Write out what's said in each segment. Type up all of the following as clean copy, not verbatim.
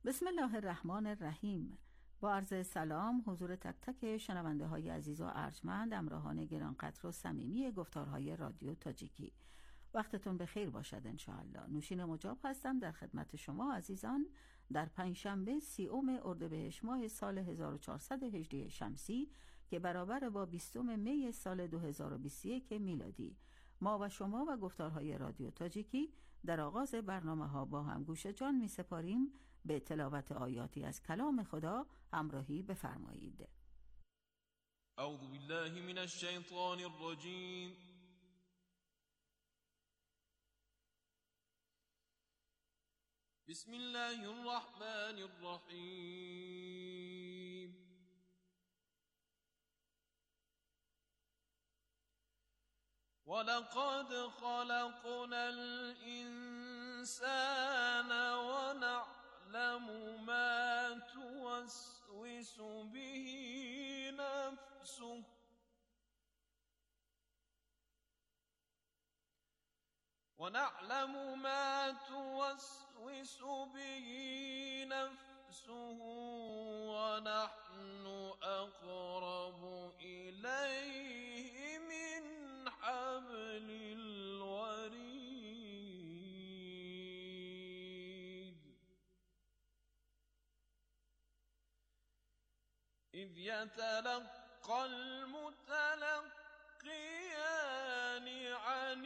بسم الله الرحمن الرحیم. با عرض سلام حضور تک تک شنونده های عزیز و ارجمند، همراهان گرانقدر و صمیمی گفتارهای رادیو تاجیکی، وقتتون بخیر باشد انشاءالله. نوشین مجاب هستم در خدمت شما عزیزان در پنجشنبه 30 اردیبهشت ماه سال 1418 شمسی که برابر با 20 می سال 2021 میلادی. ما و شما و گفتارهای رادیو تاجیکی در آغاز برنامه ها با هم گوش جان می سپاریم به تلاوت آیاتی از کلام خدا. همراهی بفرمایید. اعوذ بالله من الشیطان الرجیم. بسم الله الرحمن الرحیم. ولقد خلقنا الإنسان ونعلم ما توسوس به نفسه ونحن أقرب إليه من حبل الوريد إذ يتلقى المتلقيان عن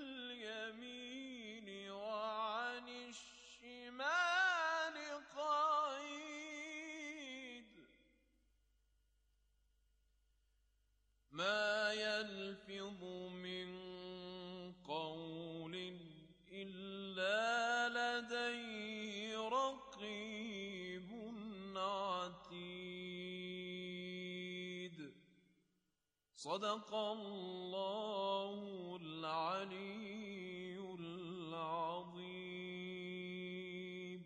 اليمين وعن الشمال قعيد ما يلفظ من قول إلا لديه رقيب عتيد. صدق الله العلی العظیم.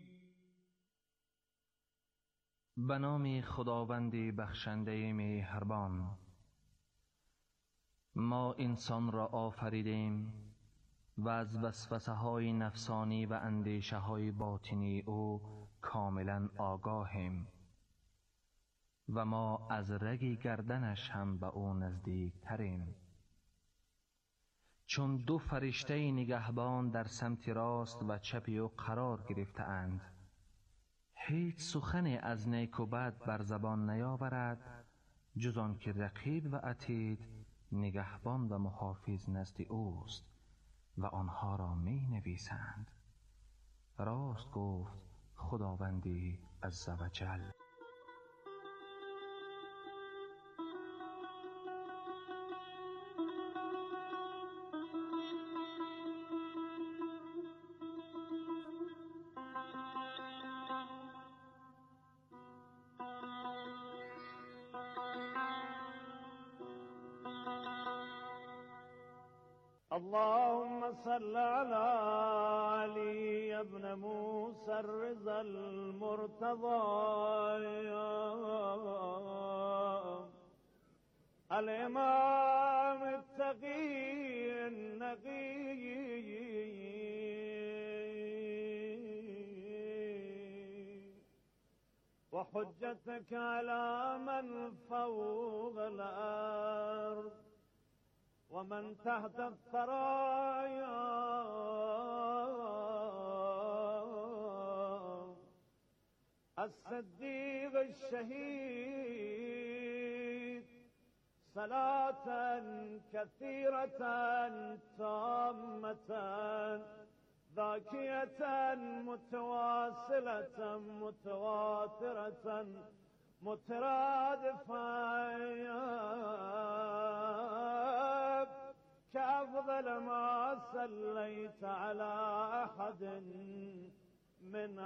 به نام خداوند بخشنده مهربان. ما انسان را آفریدیم و از وسوسه های نفسانی و اندیشه های باطنی او کاملا آگاهیم و ما از رگ گردنش هم به او نزدیک تریم. چون دو فرشته نگهبان در سمت راست و چپ او قرار گرفته اند، هیچ سخن از نیک و بد بر زبان نیاورد جز آن که رقیب و عتید نگهبان و محافظ نزد اوست و آنها را می نویسند. راست گفت خداوندی عزوجل. اللهم صل على علي ابن موسى الرضا المرتضى الإمام التقي النقي وحجتك على من فوق الأرض ومن تحت الثرايا الصديق الشهيد صلاة كثيرة تامة ذاكية متواصلة متواترة مترادفة كأفضل ما صليت على أحد من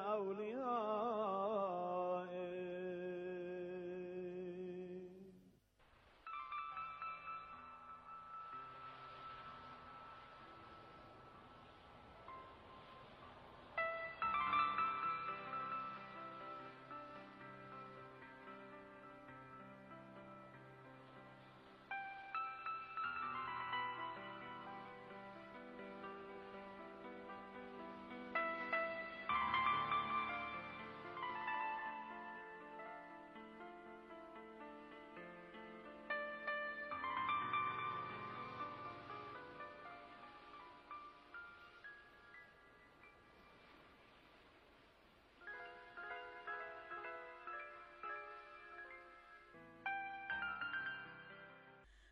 أوليائك.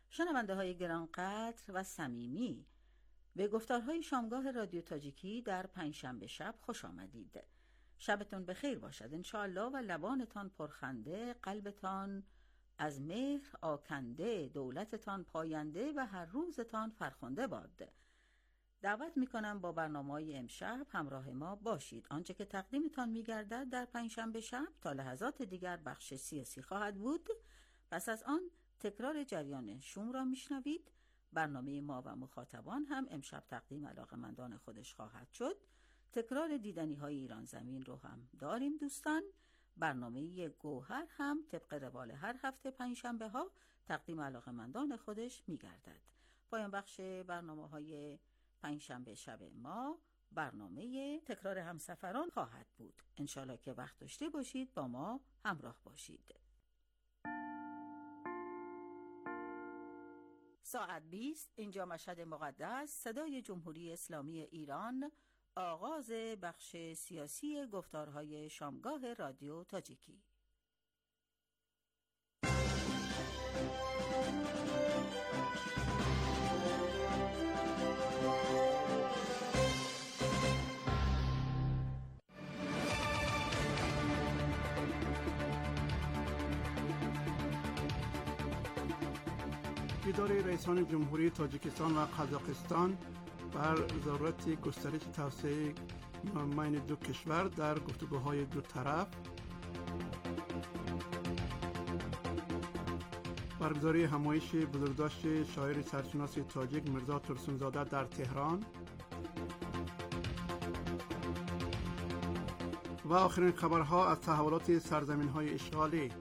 شنونده های گرانقدر و صمیمی، به گفتارهای شامگاه رادیو تاجیکی در پنجشنبه شب خوش آمدید. شبتون بخیر باشد انشاءالله و لبانتان پرخنده، قلبتان از مهر آکنده، دولتتان پاینده و هر روزتان فرخنده باد. دعوت میکنم با برنامه‌های امشب همراه ما باشید. آنچه که تقدیمتان میگردد در پنجشنبه شب تا لحظات دیگر بخش سیاسی خواهد بود. پس از آن تکرار جریان شوم را میشنوید. برنامه ما و مخاطبان هم امشب تقدیم علاقه‌مندان خودش خواهد شد. تکرار دیدنی های ایران زمین رو هم داریم دوستان. برنامه گوهر هم طبق روال هر هفته پنجشنبه ها تقدیم علاقه‌مندان خودش میگردد. پایان بخش برنامه های پنجشنبه شب ما برنامه تکرار همسفران خواهد بود. انشالله که وقت داشته باشید با ما همراه باشید. ساعت 20 اینجا مشهد مقدس، صدای جمهوری اسلامی ایران، آغاز بخش سیاسی گفتارهای شامگاه رادیو تاجیکی. دیدار رئیسان جمهوری تاجیکستان و قزاقستان بر ضرورت گسترش توسعه بین دو کشور در گفتگوهای دو طرف، برگزاری همایش بزرگداشت شاعر سرشناس تاجیک میرزا ترسونزاده در تهران و آخرین خبرها از تحولات سرزمین‌های اشغالی.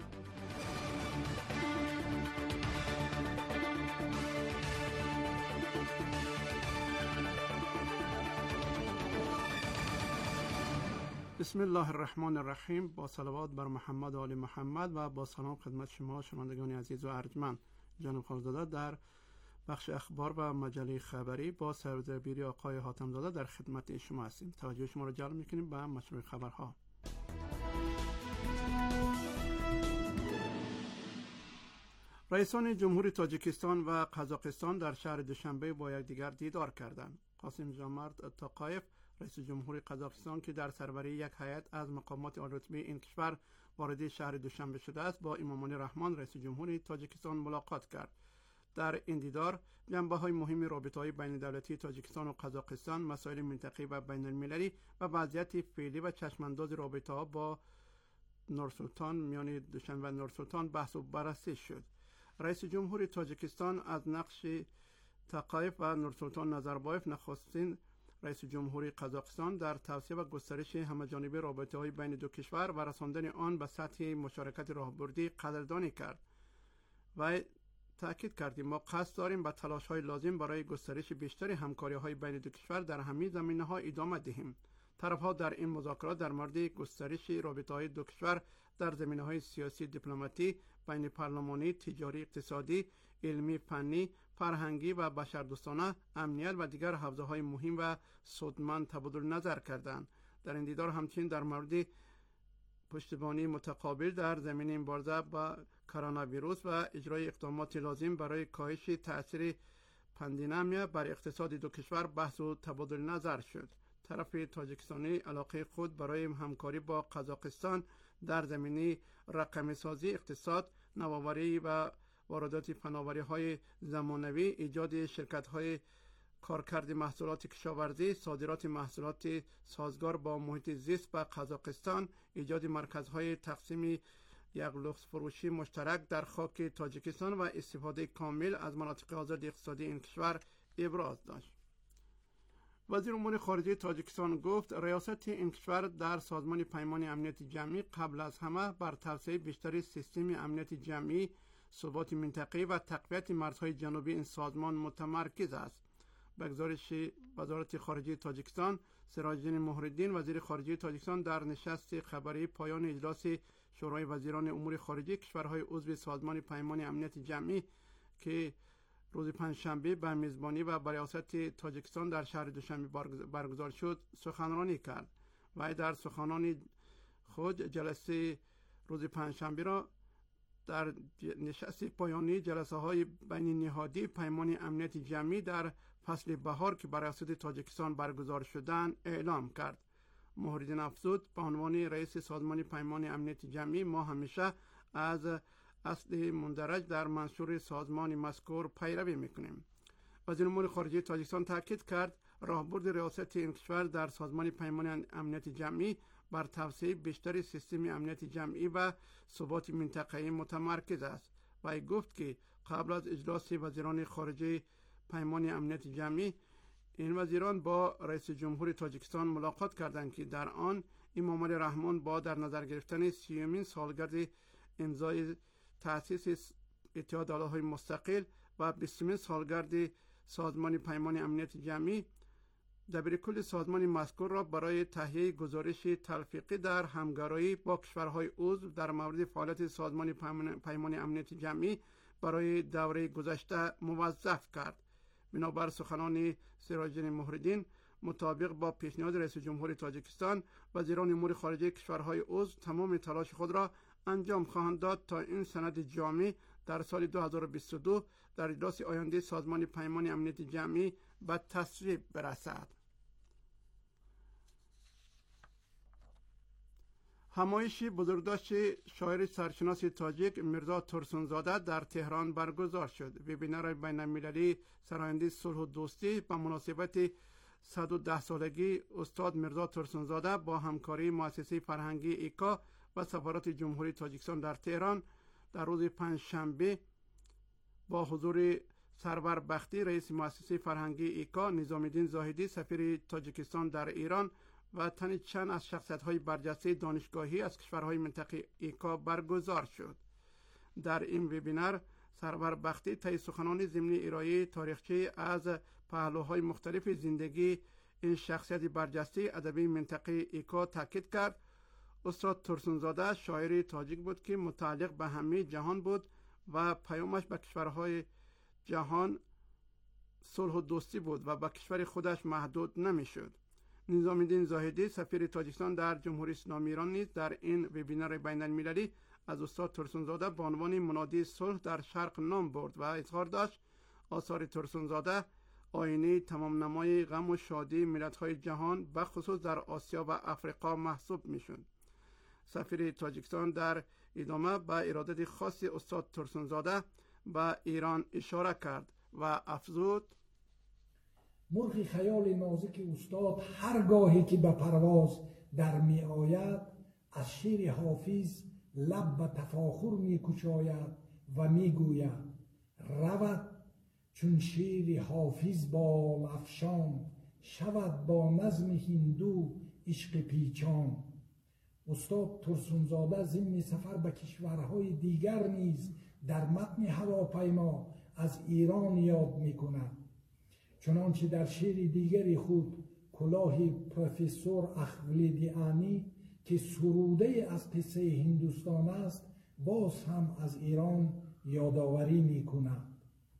بسم الله الرحمن الرحیم. با صلوات بر محمد و آل محمد و با سلام خدمت شما شنوندگان عزیز و ارجمند. جناب خانزاده در بخش اخبار و مجله خبری با سردبیری آقای حاتمزاده در خدمت شما هستیم. توجه شما را جلب می‌کنیم به مشروع خبرها. رئیسان جمهوری تاجیکستان و قزاقستان در شهر دوشنبه با یکدیگر دیدار کردند. قاسم جمارت تاقایف رئیس جمهوری قزاقستان که در سربری یک هیئت از مقامات عالی‌رتبه این کشور وارد شهر دوشنبه شده است، با امامانی رحمان رئیس جمهوری تاجیکستان ملاقات کرد. در این دیدار جنبه‌های مهم رابطه‌های بین‌الدولتی تاجیکستان و قزاقستان، مسائل منطقه‌ای و بین‌المللی و وضعیت فعلی و چشم‌انداز رابطه‌ها با نورسلطان میان دوشنبه و نورسلطان بحث و بررسی شد. رئیس جمهوری تاجیکستان از نقش تاقایف و نورسلطان نظربایف نخستین رئیس جمهوری قزاقستان در توسعه و گسترش همه‌جانبه رابطه‌های بین دو کشور و رساندن آن به سطح مشارکت راهبردی قدردانی کرد و تأکید کردیم ما قصد داریم به تلاش‌های لازم برای گسترش بیشتر همکاری‌های بین دو کشور در همه زمینه‌ها ادامه دهیم. طرف‌ها در این مذاکرات در مورد گسترش رابطه‌های دو کشور در زمینه‌های سیاسی، دیپلماتی، بین پارلمانی، تجاری، اقتصادی، علمی، فنی، فرهنگی و بشردوستانه، امنیت و دیگر حوزه‌های مهم و سودمند تبادل نظر کردند. در این دیدار همچنین در مورد پشتیبانی متقابل در زمینه مبارزه با کرونا ویروس و اجرای اقدامات لازم برای کاهش تأثیر پاندمی بر اقتصاد دو کشور بحث و تبادل نظر شد. طرف تاجیکستانی علاقه خود برای همکاری با قزاقستان در زمینه رقمی سازی، اقتصاد، نوآوری و واردات فناوری‌های زمانوی، ایجاد شرکت‌های کارکرد محصولات کشاورزی، صادرات محصولات سازگار با محیط زیست به قزاقستان، ایجاد مرکزهای تقسیم یغلوخ فروشی مشترک در خاک تاجیکستان و استفاده کامل از مناطق آزاد اقتصادی این کشور ابراز داشت. وزیر امور خارجه تاجیکستان گفت ریاست این کشور در سازمان پیمان امنیت جمعی قبل از همه بر توسعه بیشتر سیستم امنیت جمعی، ثبات منطقه‌ای و تقویت مرزهای جنوبی این سازمان متمرکز است. به گزارش وزارت خارجه تاجیکستان، سراج الدین مهرالدین وزیر خارجه تاجیکستان در نشست خبری پایان اجلاس شورای وزیران امور خارجه کشورهای عضو سازمان پیمان امنیت جمعی که روز پنجشنبه به میزبانی و ریاست تاجیکستان در شهر دوشنبه برگزار شد سخنرانی کرد و در سخنان خود جلسه روز پنجشنبه را در نشست پایانی جلسه های بین نهادی پیمان امنیت جمعی در فصل بهار که برای تاجیکستان برگزار شدن اعلام کرد. موحدین افزود به عنوان رئیس سازمان پیمان امنیت جمعی ما همیشه از اصل مندرج در منشور سازمان مذکور پیروی میکنیم. وزیر امور خارجه تاجیکستان تاکید کرد راهبرد ریاست این کشور در سازمان پیمان امنیت جمعی بر توسعه بیشتر سیستم امنیت جمعی و ثبات منطقه‌ای متمرکز است و گفت که قبل از اجلاس وزیران خارجه پیمان امنیت جمعی این وزیران با رئیس جمهور تاجیکستان ملاقات کردند که در آن امام علی رحمان با در نظر گرفتن 30مین سالگرد امضای تأسیس اتحاد ایالت‌های مستقل و 20مین سالگرد سازمان پیمان امنیت جمعی دبیرکل سازمان مذکور را برای تهیه گزارش تلفیقی در همکاری با کشورهای عضو در مورد فعالیت سازمان پیمان امنیت جمعی برای دوره گذشته موظف کرد. بنابر سخنان سراج‌الدین موحدین، مطابق با پیشنهاد رئیس جمهور تاجیکستان، وزیران امور خارجه کشورهای عضو تمام تلاش خود را انجام خواهند داد تا این سند جامع در سال 2022 در اجلاس آینده سازمان پیمان امنیت جمعی به تصویب برسد. همایش بزرگداشت شاعر سرشناس تاجیک میرزا ترسونزاده در تهران برگزار شد. وبینار بین المللی سراینده صلح و دوستی به مناسبت 110 سالگی استاد میرزا ترسونزاده با همکاری مؤسسه فرهنگی ایکا و سفارت جمهوری تاجیکستان در تهران در روز پنجشنبه با حضور سرور بختی رئیس مؤسسه فرهنگی ایکا، نظام الدین زاهدی سفیر تاجیکستان در ایران و تن چند از شخصیت‌های برجسته دانشگاهی از کشورهای منطقه ایکا برگزار شد. در این وبینار سرور بختی طی سخنان ضمن ارائه تاریخچه از پهلوهای مختلف زندگی این شخصیت برجسته ادبی منطقه ایکا تاکید کرد. استاد ترسونزاده شاعر تاجیک بود که متعلق به همه جهان بود و پیامش به کشورهای جهان صلح و دوستی بود و به کشور خودش محدود نمیشد. نظام الدین زاهدی سفیر تاجیکستان در جمهوری اسلامی ایران نیز در این وبینار بین المللی از استاد ترسونزاده به عنوان منادی صلح در شرق نام برد و اظهار داشت آثار ترسونزاده آینه تمام نمای غم و شادی ملت‌های جهان به خصوص در آسیا و افریقا محسوب میشد. سفیر تاجیکستان در ادامه به ارادت خاص استاد ترسونزاده به ایران اشاره کرد و افزود مرغ خیال نازک استاد هر گاهی که به پرواز در می آید از شعر حافظ لب به تفاخر می کشاید و می گوید رود چون شعر حافظ بال افشان شود با نظم هندو عشق پیچان. استاد ترسونزاده ضمن سفر به کشورهای دیگر نیز در متن هواپیما از ایران یاد می کند. چنانچه در شعر دیگری خود کلاه پروفسور اخولیدیانی که سروده از قصه هندوستان است باز هم از ایران یادآوری می کند.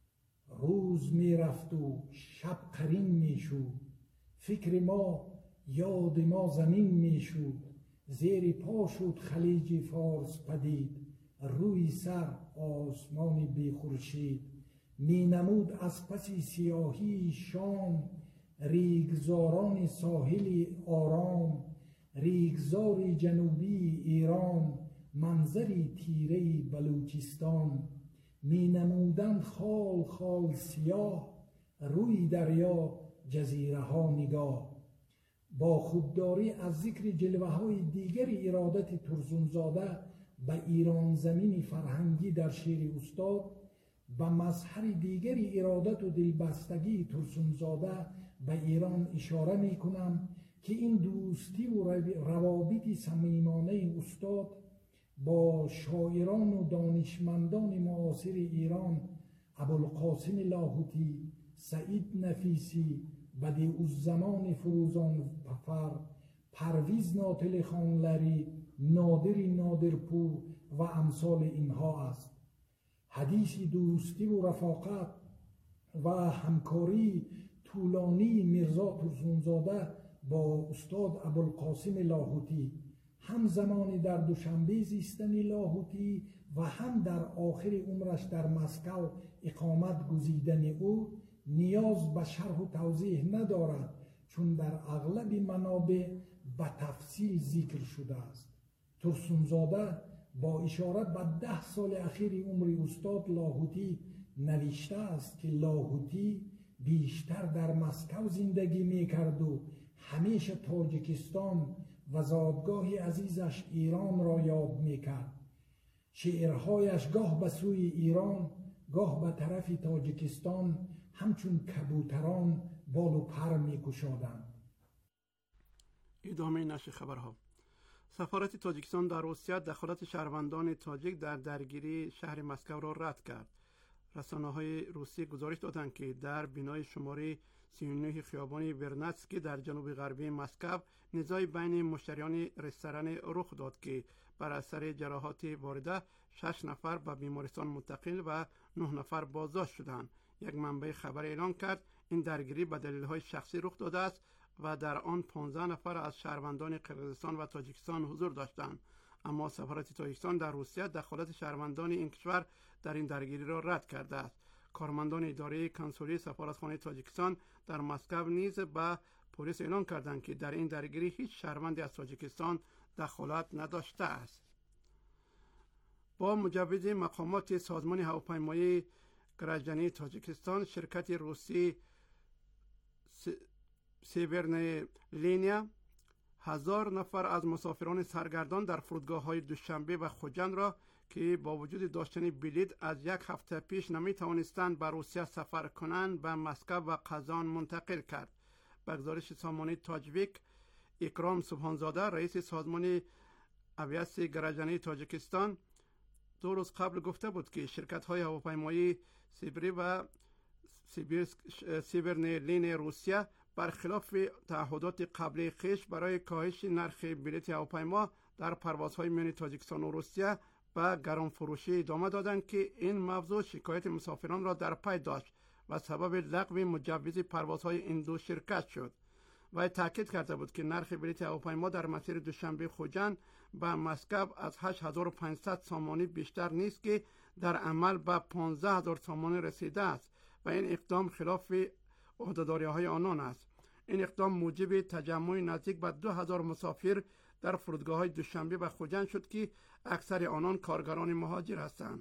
روز می رفت و شب قرین می شد، فکر ما یاد ما زمین می شد، زیر پا شد خلیج فارس پدید، روی سر آسمان بی خورشید. می نمود از پس سیاهی شام ریگزاران ساحل آرام، ریگزار جنوبی ایران منظری تیره بلوچستان. می نمودند خال خال سیاه روی دریا جزیره ها نگاه. با خودداری از ذکر جلوه های دیگر ارادت ترسونزاده به ایران زمین فرهنگی در شعر استاد، به مظهر دیگر ارادت و دلبستگی ترسونزاده به ایران اشاره می کنم که این دوستی و روابط صمیمانه استاد با شاعران و دانشمندان معاصر ایران ابوالقاسم لاهوتی، سعید نفیسی، بدیع‌الزمان فروزان فر، پرویز ناطق خانلری، نادر نادرپور و امثال اینها است. حدیث دوستی و رفاقت و همکاری طولانی میرزا ترسونزاده با استاد ابوالقاسم لاهوتی، همزمان در دوشنبه زیستن لاهوتی و هم در آخر عمرش در مسکو اقامت گزیدن او نیاز به شرح و توضیح ندارد، چون در اغلب منابع به تفصیل ذکر شده است. ترسونزاده با اشارت به 10 سال اخیر عمر استاد لاهوتی نوشته است که لاهوتی بیشتر در مسکو زندگی میکرد و همیشه تاجیکستان و زادگاه عزیزش ایران را یاد میکرد. شعرهایش گاه به سوی ایران گاه به طرف تاجیکستان همچون کبوتران بال و پر میکشادند. ادامه نشر خبرها. سفارت تاجیکستان در روسیه دخالت شهروندان تاجیک در درگیری شهر مسکو را رد کرد. رسانه‌های روسی گزارش دادند که در بنای شماره 39 خیابان ورنتسکی در جنوب غربی مسکو نزاعی بین مشتریان رستوران رخ داد که بر اثر جراحات وارده 6 نفر به بیمارستان منتقل و 9 نفر بازداشت شدند. یک منبع خبر اعلام کرد این درگیری به دلایل شخصی رخ داده است و در آن 15 نفر از شهروندان قرقیزستان و تاجیکستان حضور داشتند. اما سفارت تاجیکستان در روسیه دخالت شهروندان این کشور در این درگیری را رد کرده است. کارمندان اداره کنسولی سفارتخانه تاجیکستان در مسکو نیز به پلیس اعلام کردند که در این درگیری هیچ شهروندی از تاجیکستان دخالت نداشته است. با مجوز مقامات سازمان هواپیمایی گراجانی تاجیکستان، شرکت روسی سیورنای لینیا 1000 نفر از مسافران سرگردان در فرودگاه‌های دوشنبه و خوجند را که با وجود داشتن بلیط از 1 هفته پیش نمی توانستند به روسیه سفر کنند به مسکو و قزان منتقل کرد. به گزارش سامانه تاجویک، اکرام سبحانزاده رئیس سازمان اویاسی گراجانی تاجیکستان 2 روز قبل گفته بود که شرکت‌های هواپیمایی سیبری و سیورنلین روسیه برخلاف تعهدات قبلی خویش برای کاهش نرخ بلیط هواپیما در پروازهای میان تاجیکستان و روسیه به گران فروشی ادامه دادند که این موضوع شکایت مسافران را در پی داشت و سبب لغو مجوز پروازهای این دو شرکت شد. و تاکید کرده بود که نرخ بلیط هواپیما در مسیر دوشنبه خوجند به مسکو از 8500 سامانی بیشتر نیست که در عمل به 15000 سامانی رسیده است و این اقدام خلاف عهده‌داری‌های آنان است. این اقدام موجب تجمع نزدیک به 2000 مسافر در فرودگاه‌های دوشنبه و خوجند شد که اکثر آنان کارگران مهاجر هستند.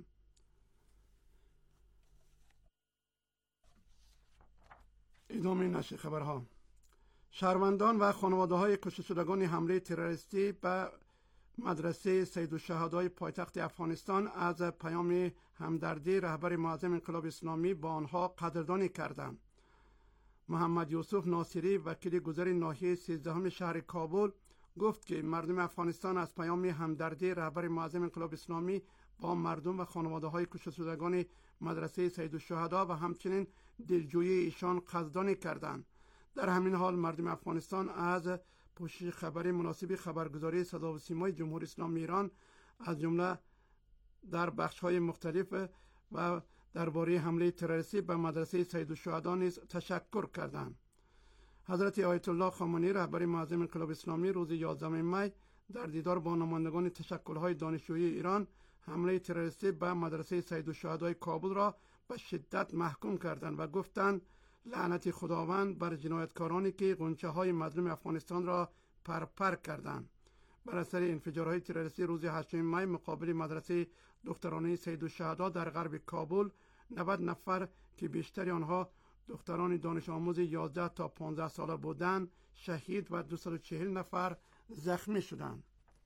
ادامه نشر خبرها. شهروندان و خانواده‌های کشته شدگان حمله تروریستی به مدرسه سیدالشهدای پایتخت افغانستان از پیام همدردی رهبر معظم انقلاب اسلامی با آنها قدردانی کردند. محمد یوسف ناصری وکیل گذر ناحیه 13 شهر کابل گفت که مردم افغانستان از پیام همدردی رهبر معظم انقلاب اسلامی با مردم و خانواده‌های کشته شدگان مدرسه سیدالشهدا و همچنین دلجویی ایشان قدردانی کردند. در همین حال مردم افغانستان از پوشش خبری مناسب خبرگزاری صدا و سیمای جمهوری اسلامی ایران از جمله در بخش‌های مختلف و درباره حمله تروریستی به مدرسه سیدالشهدا نیز تشکر کردند. حضرت آیت الله خامنه‌ای رهبر معظم انقلاب اسلامی روز 11 می در دیدار با نمایندگان تشکل‌های دانشجویی ایران حمله تروریستی به مدرسه سیدالشهدای کابل را به شدت محکوم کردند و گفتند لعنت خداوند بر جنایتکارانی که غنچه‌های مظلوم افغانستان را پرپر کردند. بر اثر انفجارهای تروریستی روز 8 می مقابل مدرسه دخترانه سیدالشهدا در غرب کابل 90 نفر که بیشتر آنها دختران دانش آموز 11 تا 15 ساله بودند شهید و 240 نفر زخمی شدند.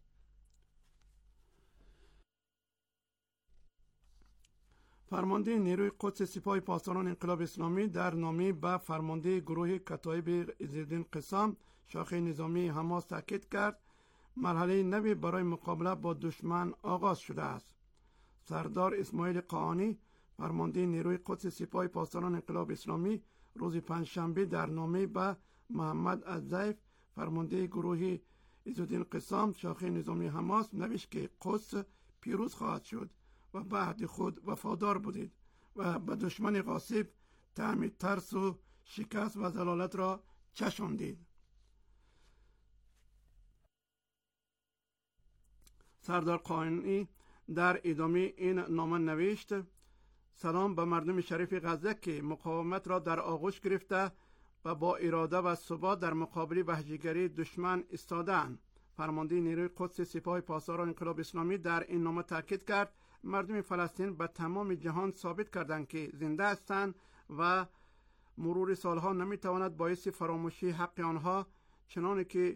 فرمانده نیروی قدس سپاه پاسداران انقلاب اسلامی در نامه به فرمانده گروه کتایب عزالدین قسام شاخه نظامی حماس تاکید کرد مرحله نوی برای مقابله با دشمن آغاز شده است. سردار اسماعیل قاآنی فرمانده نیروی قدس سپاه پاسداران انقلاب اسلامی روز پنجشنبه در نامه به محمد الضیف فرمانده گروه عزالدین قسام شاخه نظامی حماس نوشت که قدس پیروز خواهد شد و به عهد خود وفادار بودید و به دشمن غاصب طعم ترس و شکست و ضلالت را چشاندید. سردار قاآنی در ادامه این نامه نوشت: سلام به مردم شریف غزه که مقاومت را در آغوش گرفته و با اراده و ثبات در مقابل وحشیگری دشمن ایستادند. فرمانده نیروی قدس سپاه پاسداران انقلاب اسلامی در این نامه تاکید کرد مردم فلسطین به تمام جهان ثابت کردند که زنده هستند و مرور سالها نمیتواند باعث فراموشی حق آنها چنانه که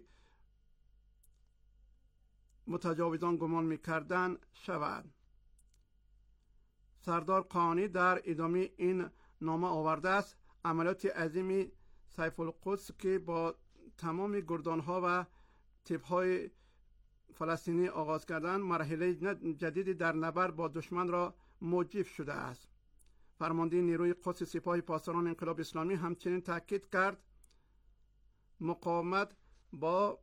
متجاوزان گمان میکردند شود. سردار قانی در ادامه این نامه آورده است: عملیات عظیم سیف القدس که با تمام گردانها و تیپهای فلسطینی آغاز کردن مرحله جدیدی در نبرد با دشمن را موجب شده است. فرمانده نیروی قدس سپاه پاسداران انقلاب اسلامی همچنین تاکید کرد مقاومت با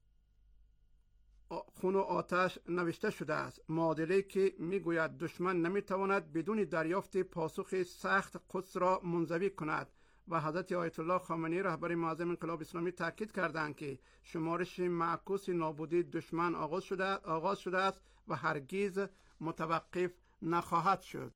خون و آتش نوشته شده است، معادله‌ای که میگوید دشمن نمیتواند بدون دریافت پاسخ سخت قدس را منزوی کند و حضرت آیت الله خامنه‌ای رهبر معظم انقلاب اسلامی تاکید کردند که شمارش معکوس نابودی دشمن آغاز شده است و هرگز متوقف نخواهد شد.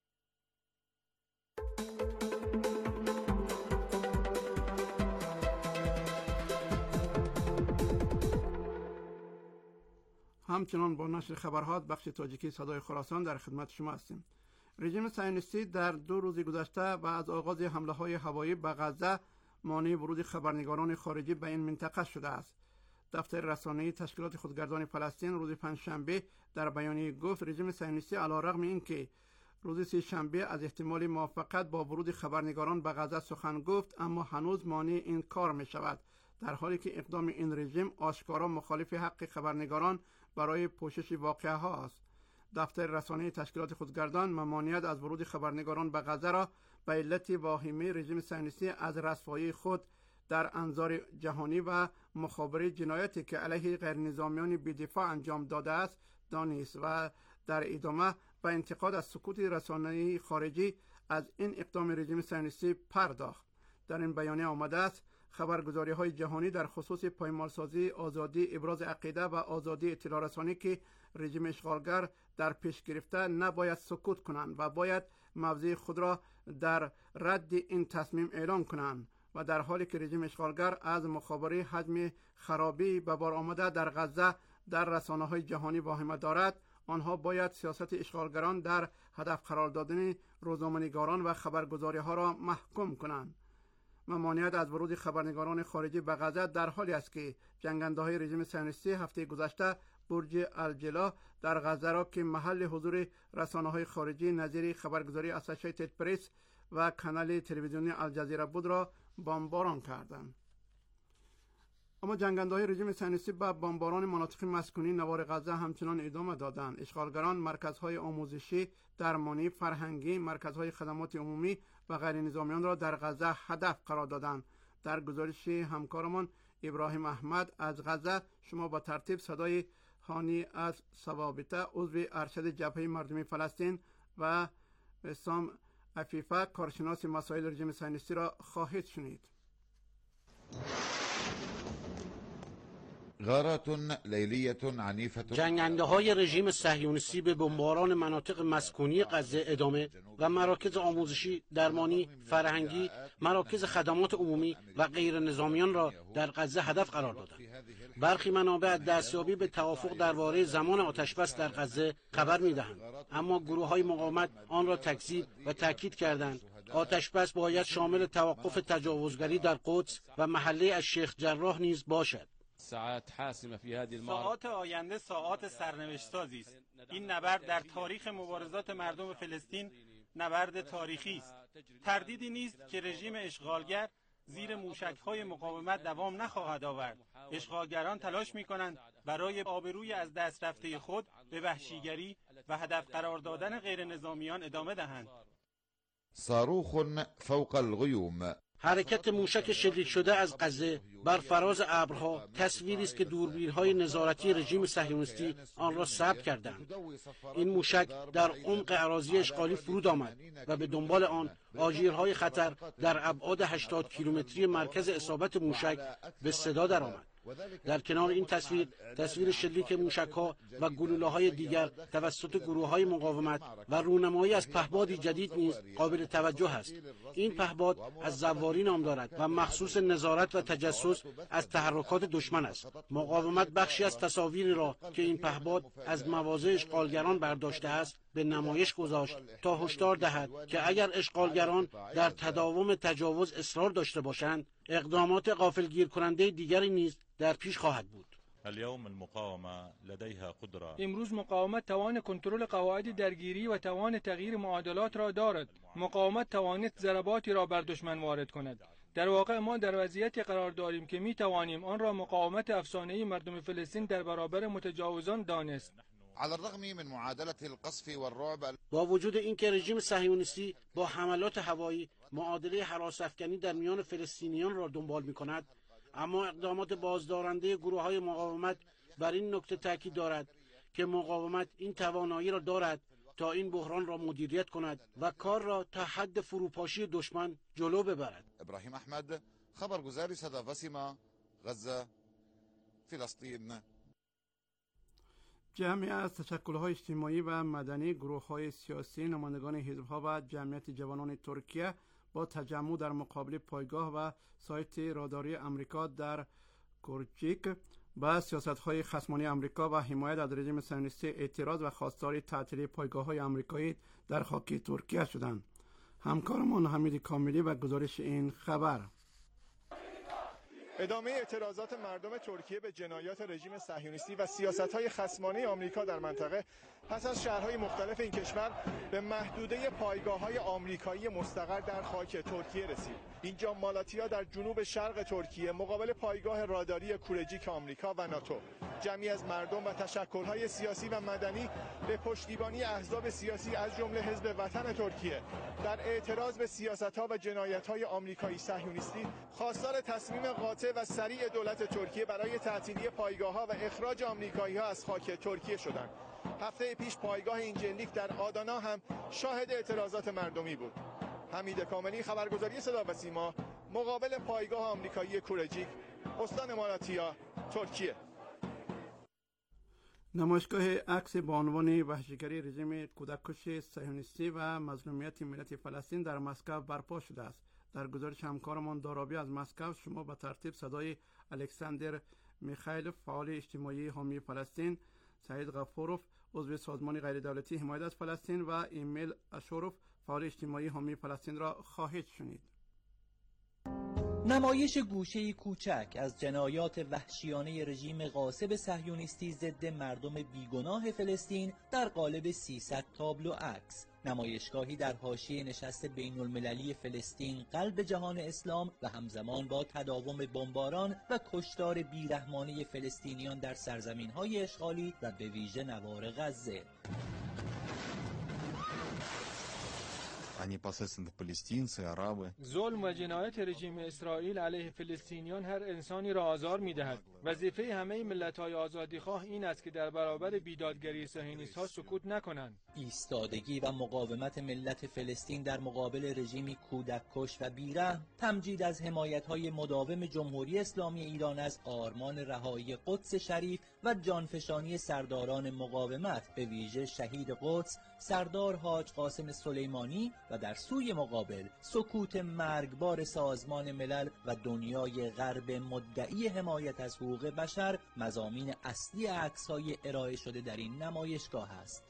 همچنان با نشر خبرها بخش تاجیکی صدای خراسان در خدمت شما هستیم. رژیم صهیونیستی در 2 روز گذشته و از آغاز حمله های هوایی به غزه مانع ورود خبرنگاران خارجی به این منطقه شده است. دفتر رسانه‌ای تشکیلات خودگردان فلسطین روز پنجشنبه در بیانیه گفت رژیم صهیونیستی علیرغم اینکه روز سه‌شنبه از احتمال موافقت با ورود خبرنگاران به غزه سخن گفت، اما هنوز مانع این کار می شود، در حالی که اقدام این رژیم آشکارا مخالف حق خبرنگاران برای پوشش واقعه ها است. دفتر رسانه‌ای تشکیلات خودگردان ممانعت از ورود خبرنگاران به غزه را به علت واهمه رژیم صهیونیستی از رسوایی خود در انظار جهانی و مخابره جنایتی که علیه غیرنظامیان بی‌دفاع انجام داده است دانست و در ادامه به انتقاد از سکوت رسانه‌ای خارجی از این اقدام رژیم صهیونیستی پرداخت. در این بیانیه آمده است خبرگزاری‌های جهانی در خصوص پایمالسازی آزادی ابراز عقیده و آزادی اطلاع رسانی که رژیم اشغالگر در پیش گرفته نباید سکوت کنند و باید موضع خود را در رد این تصمیم اعلام کنند و در حالی که رژیم اشغالگر از مخابره حجم خرابی به بار آمده در غزه در رسانه‌های جهانی واهمه دارد، آنها باید سیاست اشغالگران در هدف قرار دادن روزنامه‌نگاران و خبرگزاری‌ها را محکوم کنند. ممانعت از ورود خبرنگاران خارجی به غزه در حالی است که جنگنده‌های رژیم صهیونیستی هفته گذشته برج الجلا در غزه را که محل حضور رسانه‌های خارجی نظیر خبرگزاری اسوسییتد پرس و کانال تلویزیونی الجزیره بود را بمباران کردند. اما جنگنده‌های رژیم صهیونیستی با بمباران مناطق مسکونی نوار غزه همچنان ادامه دادند. اشغالگران مرکزهای آموزشی، درمانی، فرهنگی، مرکزهای خدمات عمومی و غیر نظامیان را در غزه هدف قرار دادند. در گزارش همکارمان ابراهیم احمد از غزه شما با ترتیب صدای هانی از ثوابته عضو ارشد جبهه مردمی فلسطین و وسام عفیفه کارشناس مسائل رژیم صهیونیستی را خواهید شنید. غارات لیلیه عنیفه. جنگنده‌های رژیم صهیونیستی به بمباران مناطق مسکونی غزه ادامه و مراکز آموزشی، درمانی، فرهنگی، مراکز خدمات عمومی و غیر نظامیان را در غزه هدف قرار دادند. برخی منابع از دستیابی به توافق درباره زمان آتشبس در غزه خبر می‌دهند، اما گروه‌های مقاومت آن را تکذیب و تاکید کردند. آتشبس باید شامل توقف تجاوزگری در قدس و محله الشیخ جراح نیز باشد. ساعات آینده ساعات سرنوشت‌سازی است. این نبرد در تاریخ مبارزات مردم فلسطین نبرد تاریخی است. تردیدی نیست که رژیم اشغالگر زیر موشک‌های مقاومت دوام نخواهد آورد. اشغالگران تلاش می‌کنند برای آبروی از دست رفته خود به وحشیگری و هدف قرار دادن غیر نظامیان ادامه دهند. صاروخ فوق الغیوم. حرکت موشک شدید شده از غزه بر فراز ابرها تصویری است که دوربین‌های نظارتی رژیم صهیونیستی آن را ثبت کردند. این موشک در عمق اراضی اشغالی فرود آمد و به دنبال آن آژیرهای خطر در ابعاد 80 کیلومتری مرکز اصابت موشک به صدا درآمد. در کنار این تصویر شلیک موشک‌ها و گلوله‌های دیگر توسط گروه‌های مقاومت و رونمایی از پهپادی جدید نیز قابل توجه است. این پهپاد از زواری نام دارد و مخصوص نظارت و تجسس از تحرکات دشمن است. مقاومت بخشی از تصاویری را که این پهپاد از مواضع اشغالگران برداشته است به نمایش گذاشت تا هشدار دهد که اگر اشغالگران در تداوم تجاوز اصرار داشته باشند، اقدامات غافلگیر کننده دیگری نیز در پیش خواهد بود. امروز مقاومت توان کنترل قواعد درگیری و توان تغییر معادلات را دارد. مقاومت توانست ضرباتی را بر دشمن وارد کند. در واقع ما در وضعیتی قرار داریم که می توانیم آن را مقاومت افسانه‌ای مردم فلسطین در برابر متجاوزان دانست. با وجود اینکه رژیم صهیونیستی با حملات هوایی معادله هراس‌افکنی در میان فلسطینیان را دنبال می‌کند، اما اقدامات بازدارنده گروه‌های مقاومت بر این نکته تاکید دارد که مقاومت این توانایی را دارد تا این بحران را مدیریت کند و کار را تا حد فروپاشی دشمن جلو ببرد. ابراهیم احمد، خبرگزاری صدا وسیما، غزه، فلسطین. جمعی از تشکل‌های اجتماعی و مدنی، گروه‌های سیاسی، نمایندگان حزب‌ها و جمعیت جوانان ترکیه با تجمع در مقابل پایگاه و سایت راداری امریکا در کورچیک با سیاست‌های خصمانه امریکا و حمایت از رژیم صهیونیستی اعتراض و خواستار تعطیلی پایگاه‌های آمریکایی در خاک ترکیه شدند. همکارمان حمید کاملی و گزارش این خبر. ادامه اعتراضات مردم ترکیه به جنایات رژیم صهیونیستی و سیاست‌های خصمانه آمریکا در منطقه پس از شهرهای مختلف این کشور به محدوده پایگاه‌های آمریکایی مستقر در خاک ترکیه رسید. اینجا مالاتیا در جنوب شرق ترکیه مقابل پایگاه راداری کورچیک آمریکا و ناتو. جمعی از مردم و تشکل‌های سیاسی و مدنی به پشتیبانی احزاب سیاسی از جمله حزب وطن ترکیه در اعتراض به سیاست‌ها و جنایت‌های آمریکایی صهیونیستی خواستار تصمیم قاطع و سریع دولت ترکیه برای تعطیلی پایگاه‌ها و اخراج آمریکایی‌ها از خاک ترکیه شدند. هفته پیش پایگاه اینجلیک در آدانا هم شاهد اعتراضات مردمی بود. حمید کاملی، خبرگزاری صدا و سیما، مقابل پایگاه آمریکایی کورچیک، استان مالاتیا، ترکیه. نمایشگاه عکس با عنوان وحشیگری رژیم کودککش صهیونیستی و مظلومیت ملت فلسطین در مسکو برپا شده است. در گزارش همکارمان دارابی از مسکو شما به ترتیب صدای الکساندر میخایلوف، فعال اجتماعی حامی فلسطین، سعید غفوروف، عضو سازمان غیردولتی حمایت از فلسطین و ایمیل اشوروف، فعال اجتماعی حامی فلسطین را خواهید شنید. نمایش گوشه‌ای کوچک از جنایات وحشیانه رژیم غاصب صهیونیستی ضد مردم بیگناه فلسطین در قالب 300 تابلو عکس. نمایشگاهی در حاشیه نشست بین المللی فلسطین قلب جهان اسلام و همزمان با تداوم بمباران و کشتار بیرحمانه فلسطینیان در سرزمین‌های اشغالی و به ویژه نوار غزه. ظلم و جنایت رژیم اسرائیل علیه فلسطینیان هر انسانی را آزار می‌دهد. وظیفه همه ملت‌های آزادیخواه این است که در برابر بیدادگری صهیونیست‌ها سکوت نکنند. ایستادگی و مقاومت ملت فلسطین در مقابل رژیمی کودککش و بیرحم، تمجید از حمایت‌های مداوم جمهوری اسلامی ایران از آرمان رهایی قدس شریف و جانفشانی سرداران مقاومت، به ویژه شهید قدس سردار حاج قاسم سلیمانی، و در سوی مقابل سکوت مرگبار سازمان ملل و دنیای غرب مدعی حمایت از حقوق بشر، مضامین اصلی عکس‌های ارائه شده در این نمایشگاه است.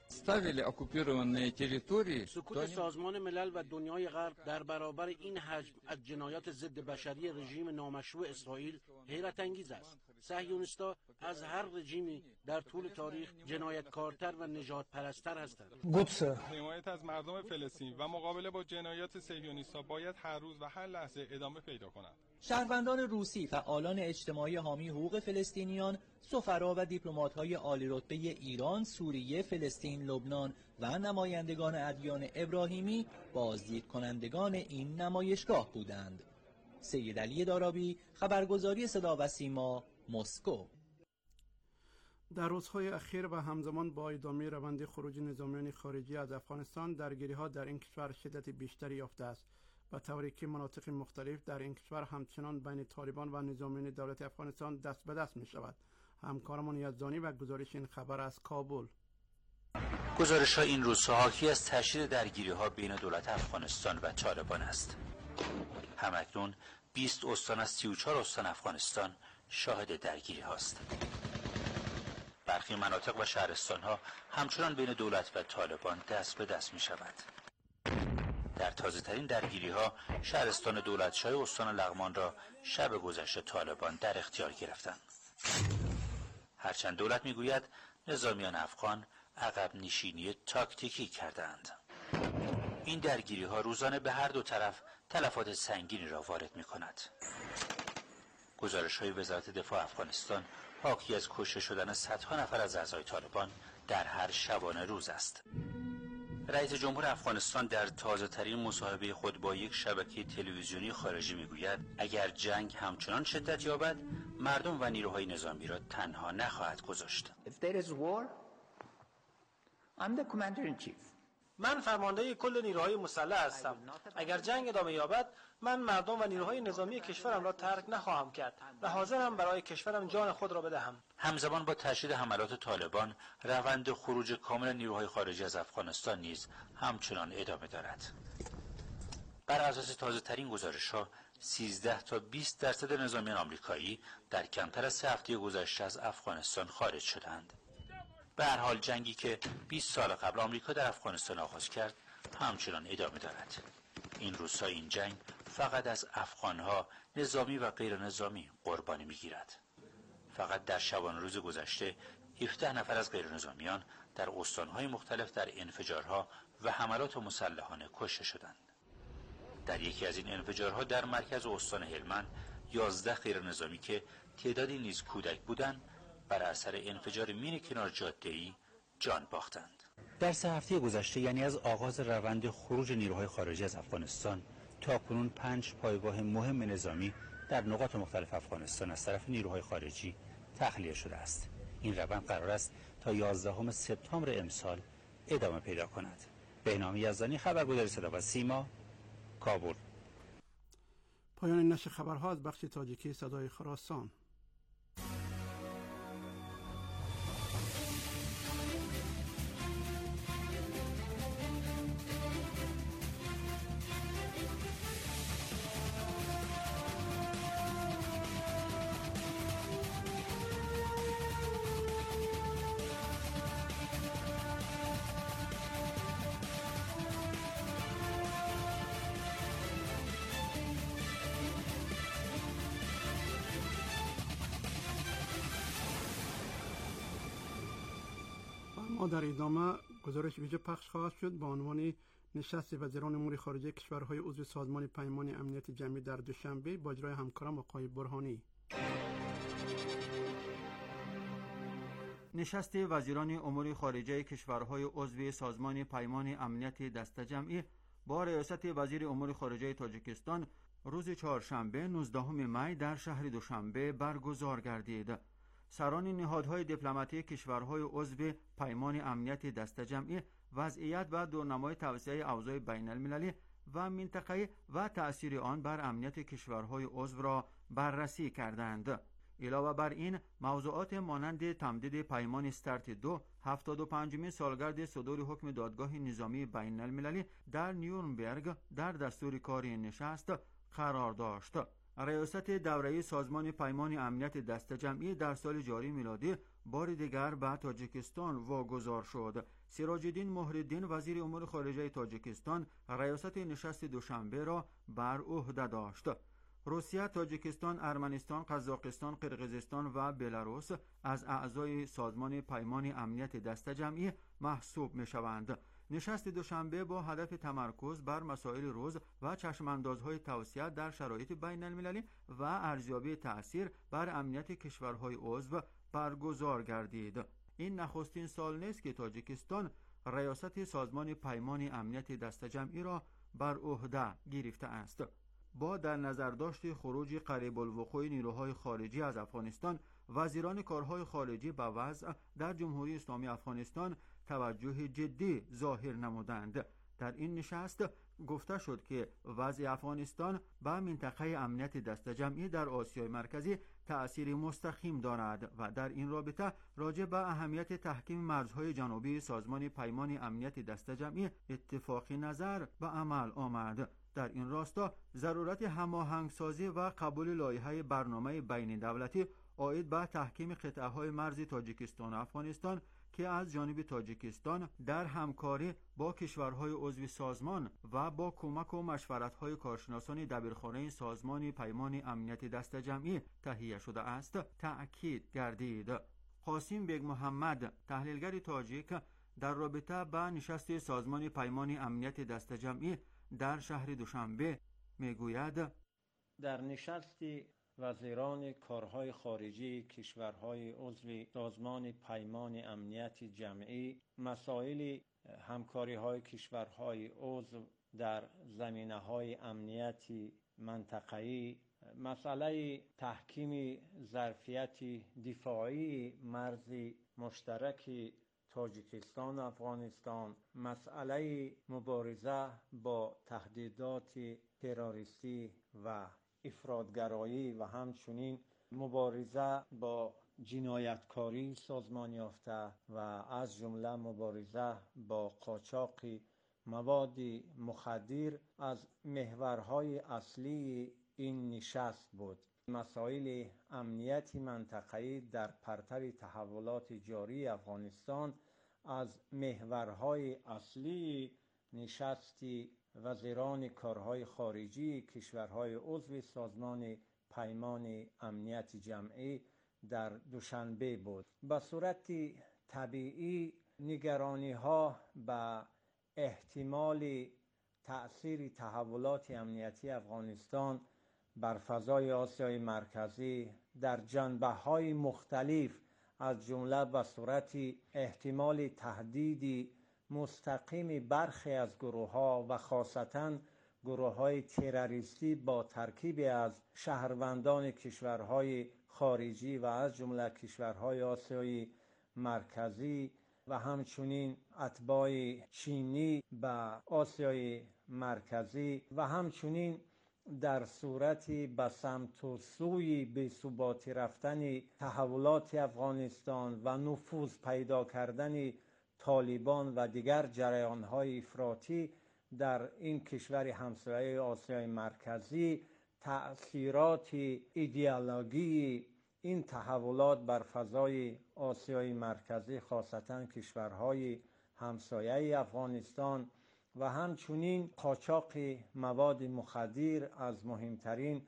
سکوت سازمان ملل و دنیای غرب در برابر این حجم از جنایات ضد بشری رژیم نامشروع اسرائیل حیرت انگیز است. صهیونیست‌ها از هر رژیمی در طول تاریخ جنایتکارتر و نژاد پرستر هستند. حمایت از مردم فلسطین و مقابله با جنایات صهیونیست‌ها باید هر روز و هر لحظه ادامه پیدا کند. شهروندان روسی، فعالان اجتماعی حامی حقوق فلسطینیان، سفرا و دیپلمات‌های عالی رتبه ایران، سوریه، فلسطین، لبنان و نمایندگان ادیان ابراهیمی بازدید کنندگان این نمایشگاه بودند. سید علی دارابی، خبرگزاری صدا و سیما، مسکو. در روزهای اخیر و همزمان با ادامه روند خروج نظامیان خارجی از افغانستان، درگیری‌ها در این کشور شدت بیشتری یافته است. به طوری که مناطق مختلف در این کشور همچنان بین طالبان و نظامیان دولت افغانستان دست به دست می شود. همکارمان یزدانی و گزارش این خبر از کابل. گزارش ها این روزها حاکی از تشدید درگیری ها بین دولت افغانستان و طالبان است. همکنون 20 استان از 34 استان افغانستان شاهد درگیری هاست. برخی مناطق و شهرستان ها همچنان بین دولت و طالبان دست به دست می شود. در تازه ترین درگیری ها شهرستان دولتشاه استان لغمان را شب گذشته طالبان در اختیار گرفتند. هرچند دولت می گوید نظامیان افغان عقب نشینی تاکتیکی کردند. این درگیری ها روزانه به هر دو طرف تلفات سنگینی را وارد می کند. گزارش های وزارت دفاع افغانستان حاکی از کشته شدن صدها نفر از اعضای طالبان در هر شبانه روز است. رئیس جمهور افغانستان در تازه ترین مصاحبه خود با یک شبکه تلویزیونی خارجی میگوید اگر جنگ همچنان شدت یابد مردم و نیروهای نظامی را تنها نخواهد گذاشت. من فرمانده کل نیروهای مسلح هستم. اگر جنگ ادامه یابد من مردم و نیروهای نظامی کشورم را ترک نخواهم کرد و حاضرم برای کشورم جان خود را بدهم. همزمان با تشدید حملات طالبان روند خروج کامل نیروهای خارجی از افغانستان نیز همچنان ادامه دارد. بر اساس تازه ترین گزارش‌ها 13 تا 20% نظامیان آمریکایی در کمتر از 3 هفته گذشته از افغانستان خارج شدند. به هر حال جنگی که 20 سال قبل آمریکا در افغانستان آغاز کرد همچنان ادامه دارد. این روزها این جنگ فقط از افغانها نظامی و غیر نظامی قربانی میگیرد. فقط در شبانه روز گذشته 17 نفر از غیر نظامیان در استانهای مختلف در انفجارها و حملات مسلحانه کشته شدند. در یکی از این انفجارها در مرکز استان هلمند 11 غیر نظامی که تعدادی نیز کودک بودند بر اثر انفجار مین کنار جاده‌ای جان باختند. در 3 هفته گذشته یعنی از آغاز روند خروج نیروهای خارجی از افغانستان تا کنون 5 پایگاه مهم نظامی در نقاط مختلف افغانستان از طرف نیروهای خارجی تخلیه شده است. این روند قرار است تا 11 سپتامبر امسال ادامه پیدا کند. بهنام یزدانی، خبرگزاری صدا و سیما، کابل. پایان نشر خبرها از بخش تاجیکی صدای خراسان. در ادامه گزارش ویژه پخش خواهد شد با عنوان نشست وزیران امور خارجه کشورهای عضو سازمان پیمان امنیت جمعی در دوشنبه با اجرای همکارم آقای برهانی. نشست وزیران امور خارجه کشورهای عضو سازمان پیمان امنیت دست جمعی با ریاست وزیر امور خارجه تاجیکستان روز چهارشنبه 19 می در شهر دوشنبه برگزار گردید. سران نهادهای دیپلماتی کشورهای عضو پیمان امنیت دست جمعی وضعیت و دورنمای توسعه اوضاع بین المللی و منطقه‌ای و تأثیر آن بر امنیت کشورهای عضو را بررسی کردند. علاوه بر این موضوعات مانند تمدید پیمان استارت 2 75مین سالگرد صدور حکم دادگاه نظامی بین المللی در نیورنبرگ در دستور کار نشست قرار داشت. ریاست دوره‌ای سازمان پیمان امنیت دست جمعی در سال جاری میلادی بار دیگر به تاجیکستان واگذار شد. سراج الدین مهرالدین وزیر امور خارجه تاجیکستان ریاست نشست دوشنبه را بر عهده داشت. روسیه، تاجیکستان، ارمنستان، قزاقستان، قرقیزستان و بلاروس از اعضای سازمان پیمان امنیت دست جمعی محسوب می‌شوند. نشست دوشنبه با هدف تمرکز بر مسائل روز و چشماندازهای توسعه در شرایط بین المللی و ارزیابی تأثیر بر امنیت کشورهای عضو برگزار گردید. این نخستین سال نیست که تاجیکستان ریاست سازمان پیمان امنیت دست جمعی را بر عهده گرفته است. با در نظر داشت خروج قریب الوقوع نیروهای خارجی از افغانستان، وزیران کارهای خارجی به وضع در جمهوری اسلامی افغانستان توجه جدی ظاهر نمودند. در این نشست گفته شد که وضع افغانستان به منطقه امنیت دست جمعی در آسیای مرکزی تأثیر مستقیم دارد و در این رابطه راجع به اهمیت تحکیم مرزهای جنوبی سازمان پیمان امنیت دست جمعی اتفاق نظر به عمل آمد. در این راستا ضرورت هماهنگسازی و قبول لایحه برنامه بین دولتی عاید به تحکیم قطعه‌های مرز تاجیکستان و افغانستان که از جانب تاجیکستان در همکاری با کشورهای عضو سازمان و با کمک و مشورت‌های کارشناسان دبیرخانه سازمان پیمان امنیت دست جمعی تهیه شده است تأکید گردید. قاسم بیگ محمد، تحلیلگر تاجیک، در رابطه با نشست سازمان پیمان امنیت دست جمعی در شهر دوشنبه میگوید در نشست وزیران کارهای خارجی کشورهای عضو سازمان پیمان امنیت جمعی مسائل همکاری‌های کشورهای عضو در زمینه‌های امنیتی منطقه‌ای، مسئله تحکیم ظرفیت دفاعی مرز مشترک تاجیکستان و افغانستان، مسئله مبارزه با تهدیدات تروریستی و افراطگرایی و همچنین مبارزه با جنایتکاری سازمان یافته و از جمله مبارزه با قاچاق مواد مخدر از محورهای اصلی این نشست بود. مسائل امنیتی منطقه‌ای در پرتو تحولات جاری افغانستان از محورهای اصلی نشست وزیران کارهای خارجی کشورهای عضو سازمان پیمان امنیت جمعی در دوشنبه بود. به صورت طبیعی نگرانی‌ها به احتمال تأثیر تحولات امنیتی افغانستان بر فضای آسیای مرکزی در جنبه‌های مختلف از جمله به صورت احتمال تهدید مستقیم برخی از گروه‌ها و خاصتاً گروه‌های تروریستی با ترکیب از شهروندان کشورهای خارجی و از جمله کشورهای آسیای مرکزی و همچنین اتباع چینی به آسیای مرکزی و همچنین در صورت به سمت و سوی بی‌ثباتی رفتن تحولات افغانستان و نفوذ پیدا کردن طالبان و دیگر جریان‌های افراطی در این کشور همسایه آسیای مرکزی، تأثیرات ایدئولوژی این تحولات بر فضای آسیای مرکزی خاصتاً کشورهای همسایه افغانستان و همچنین قاچاق مواد مخدر از مهمترین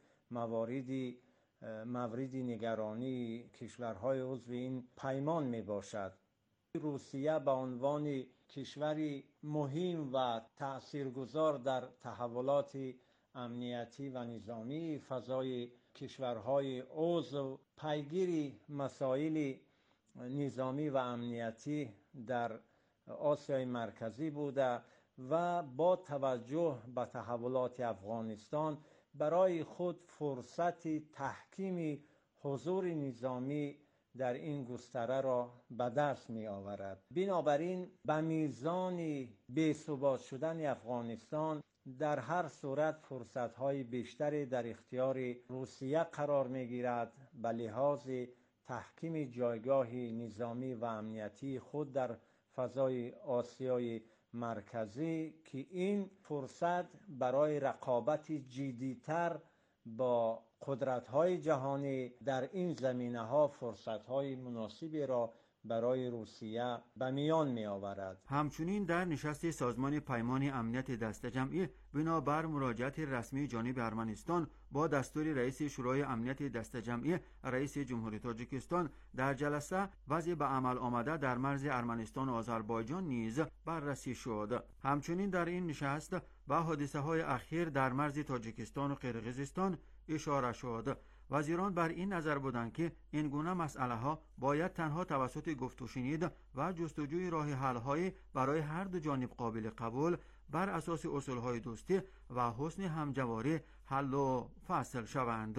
مورد نگرانی کشورهای عضو این پیمان می باشد. روسیه به عنوان کشوری مهم و تأثیرگذار در تحولات امنیتی و نظامی فضای کشورهای عضو پیگیر مسائل نظامی و امنیتی در آسیای مرکزی بوده و با توجه به تحولات افغانستان برای خود فرصت تحکیم حضور نظامی در این گستره را به دست می آورد. بنابراین به میزان بی‌ثبات شدن افغانستان در هر صورت فرصت‌های بیشتری در اختیار روسیه قرار می‌گیرد به لحاظ تحکیم جایگاه نظامی و امنیتی خود در فضای آسیای مرکزی که این فرصت برای رقابت جدی‌تر با قدرت‌های جهانی در این زمینه‌ها فرصت‌های مناسبی را برای روسیه به میان می آورد. همچنین در نشست سازمان پیمان امنیت دست جمعی بنابر مراجعت رسمی جانب ارمنستان با دستور رئیس شورای امنیت دست جمعی رئیس جمهوری تاجیکستان در جلسه وضع به عمل آمده در مرز ارمنستان و آذربایجان نیز بررسی شد. همچنین در این نشست به حادثه‌های اخیر در مرز تاجیکستان و قرقیزستان اشاره شد. وزیران بر این نظر بودند که این گونه مسئله ها باید تنها توسط گفت و شنید و جستجوی راه حل های برای هر دو جانب قابل قبول بر اساس اصول های دوستی و حسن همجواری حل و فصل شوند.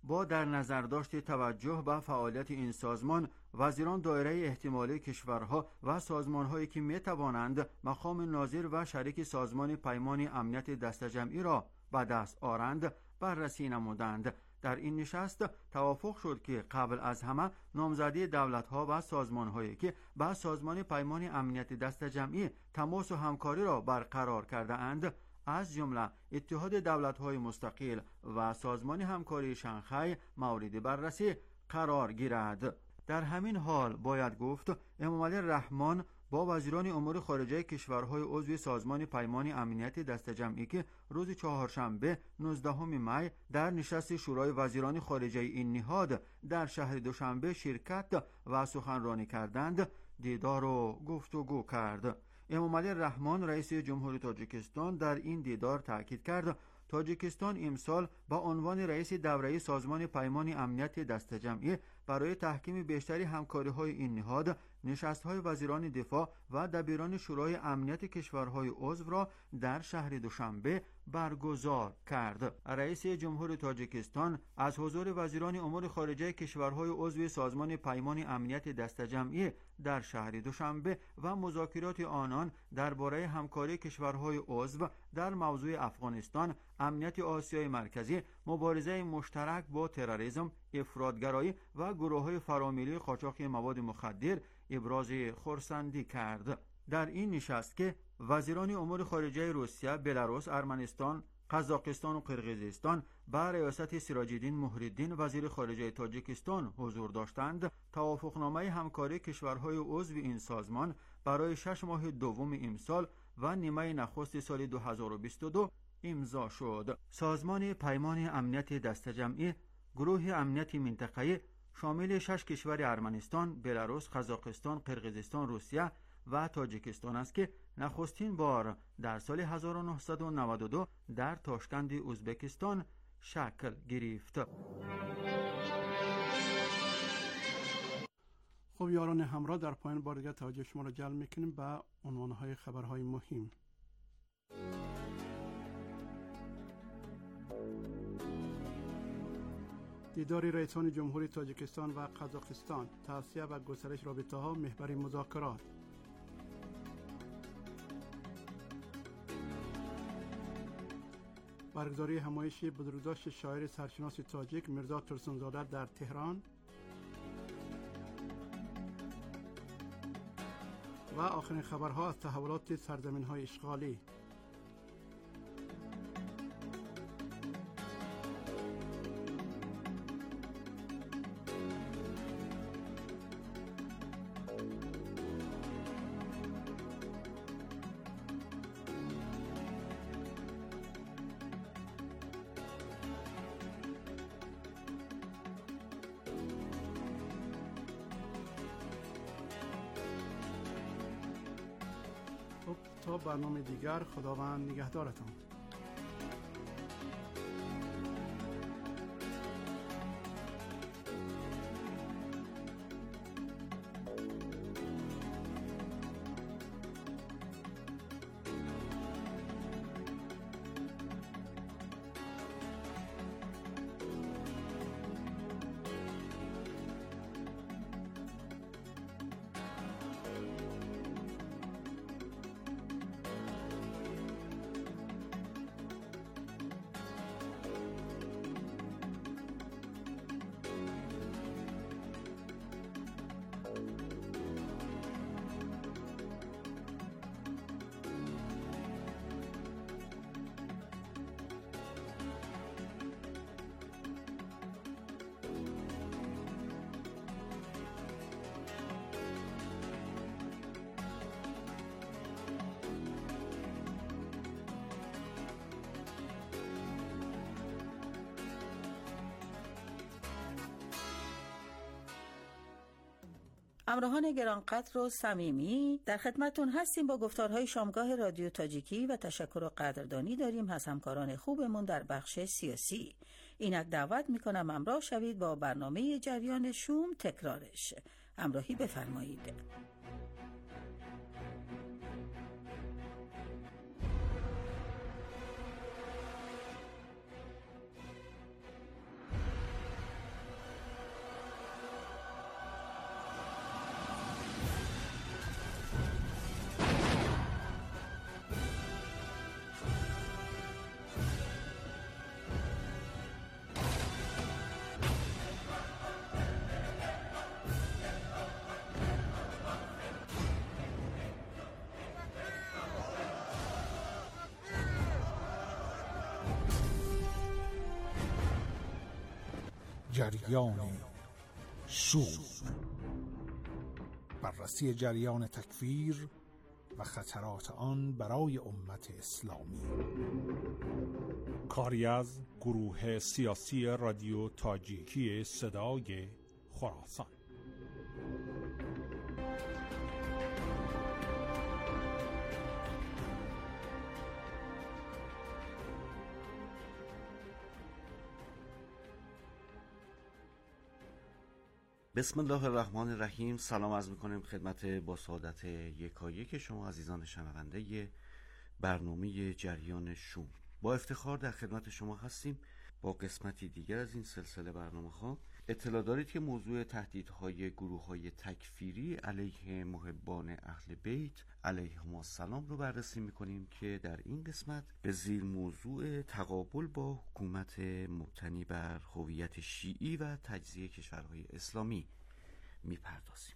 با در نظر داشت توجه به فعالیت این سازمان، وزیران دایره احتمالی کشورها و سازمانهایی که می توانند مقام ناظر و شریک سازمان پیمان امنیت دست جمعی را به دست آورند بررسی نمودند. در این نشست توافق شد که قبل از همه نامزدی دولت‌ها و سازمان‌هایی که با سازمان پیمان امنیت دست جمعی تماس و همکاری را برقرار کرده اند، از جمله اتحاد دولت‌های مستقل و سازمان همکاری شانگهای مورد بررسی قرار گیرد. در همین حال باید گفت امامعلی رحمان با وزیران امور خارجه کشورهای عضو سازمان پیمان امنیت دست جمعی که روز چهارشنبه 19 می در نشست شورای وزیران خارجه این نهاد در شهر دوشنبه شرکت و سخنرانی کردند، دیدار و گفتگو کرد. امامعلی رحمان رئیس جمهوری تاجیکستان در این دیدار تاکید کرد تاجیکستان امسال با عنوان رئیس دوره سازمان پیمان امنیت دست جمعی برای تحکیم بیشتری همکاری‌های این نهاد نشست‌های وزیران دفاع و دبیران شورای امنیت کشورهای عضو را در شهر دوشنبه برگزار کرد. رئیس جمهوری تاجیکستان از حضور وزیران امور خارجه کشورهای عضو سازمان پیمان امنیت دست جمعی در شهر دوشنبه و مذاکرات آنان درباره همکاری کشورهای عضو در موضوع افغانستان، امنیت آسیای مرکزی، مبارزه مشترک با تروریسم، افراطگرایی و گروه‌های فراملی قاچاق مواد مخدر ابراز خرسندی کرد. در این نشست که وزیران امور خارجه روسیه، بلاروس، ارمنستان، قزاقستان و قرقیزستان با ریاست سراج‌الدین محی‌الدین وزیر خارجه تاجیکستان حضور داشتند، توافقنامه همکاری کشورهای عضو این سازمان برای 6 ماه دوم امسال و نیمه نخست سال 2022 امضا شد. سازمان پیمان امنیت دست جمعی گروه امنیت منطقه‌ای شامل 6 کشور ارمنستان، بلاروس، قزاقستان، قرقیزستان، روسیه و تاجیکستان است که نخستین بار در سال 1992 در تاشکند ازبکستان شکل گرفت. خب یاران همراه، در پایان بار دیگر توجه شما را جلب میکنیم به عنوانهای خبرهای مهم. دیدار رئیسان جمهوری تاجیکستان و قزاقستان، توسعه و گسترش رابطه‌ها محور مذاکرات. برگزاری همایش بزرگداشت شاعر سرشناس تاجیک میرزا ترسونزاده در تهران و آخرین خبرها از تحولات سرزمین‌های اشغالی. تا برنامه دیگر، خداوند نگهدارتان. همراهان گرانقدر و صمیمی، در خدمتتون هستیم با گفتارهای شامگاه رادیو تاجیکی و تشکر و قدردانی داریم از همکاران خوبمون در بخش سیاسی. اینک دعوت میکنم همراه شوید با برنامه جریان شوم تکرارش. همراهی بفرمایید. جریان شور، بررسی جریان تکفیر و خطرات آن برای امت اسلامی. کاری از گروه سیاسی رادیو تاجیکی صدای خراسان. بسم الله الرحمن الرحیم. سلام عرض میکنیم خدمت با سعادت یکایک شما عزیزان شنونده برنامه جریان شور. با افتخار در خدمت شما هستیم با قسمتی دیگر از این سلسله برنامه ها. اطلاع دارید که موضوع تهدیدهای گروه های تکفیری علیه محبان اهل بیت علیهم السلام رو بررسی میکنیم که در این قسمت به زیر موضوع تقابل با حکومت مبتنی بر هویت شیعی و تجزیه کشورهای اسلامی میپردازیم.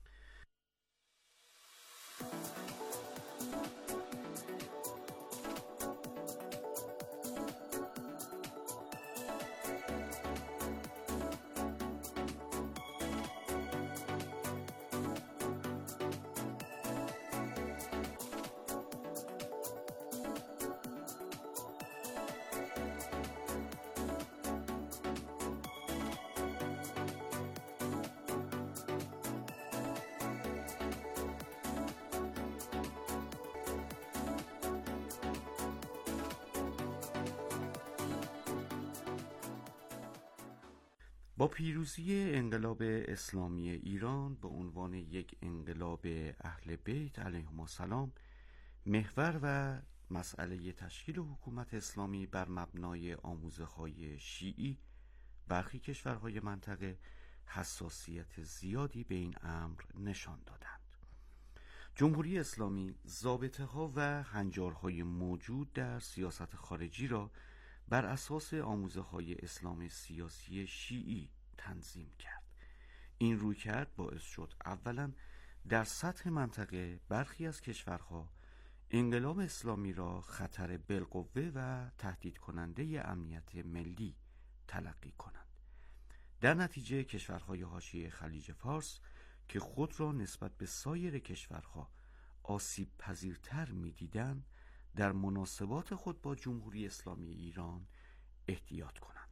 با پیروزی انقلاب اسلامی ایران به عنوان یک انقلاب اهل بیت علیهم السلام، محور و مسئله تشکیل حکومت اسلامی بر مبنای آموزه‌های شیعی، برخی کشورهای منطقه حساسیت زیادی به این امر نشان دادند. جمهوری اسلامی ضابطه‌ها و هنجارهای موجود در سیاست خارجی را بر اساس آموزه‌های اسلام سیاسی شیعی تنظیم کرد. این رویکرد باعث شد اولا در سطح منطقه برخی از کشورها انقلاب اسلامی را خطر بالقوه و تهدید کننده امنیت ملی تلقی کنند. در نتیجه کشورهای حاشیه خلیج فارس که خود را نسبت به سایر کشورها آسیب پذیرتر می‌دیدند، در مناسبات خود با جمهوری اسلامی ایران احتیاط کنند.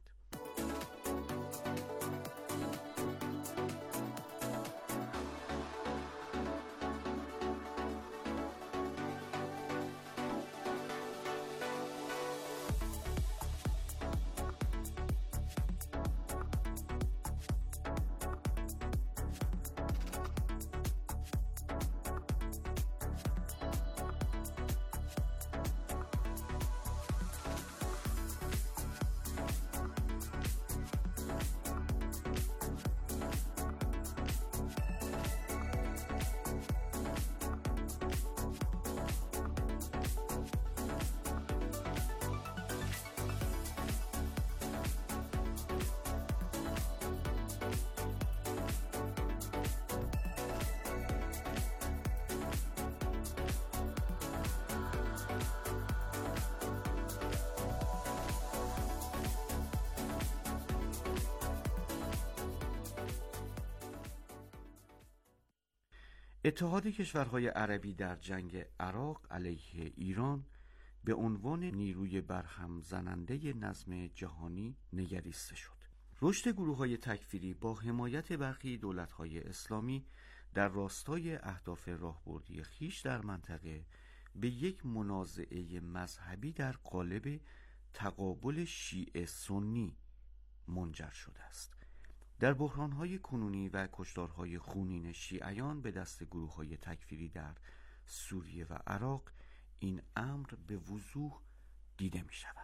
اتحاد کشورهای عربی در جنگ عراق علیه ایران به عنوان نیروی برهم زننده نظم جهانی نگریسته شد. رشد گروه‌های تکفیری با حمایت برخی دولت‌های اسلامی در راستای اهداف راهبردی خویش در منطقه به یک منازعه مذهبی در قالب تقابل شیعه سنی منجر شده است. در بحران‌های کنونی و کشتارهای خونین شیعیان به دست گروه‌های تکفیری در سوریه و عراق این امر به وضوح دیده می‌شود.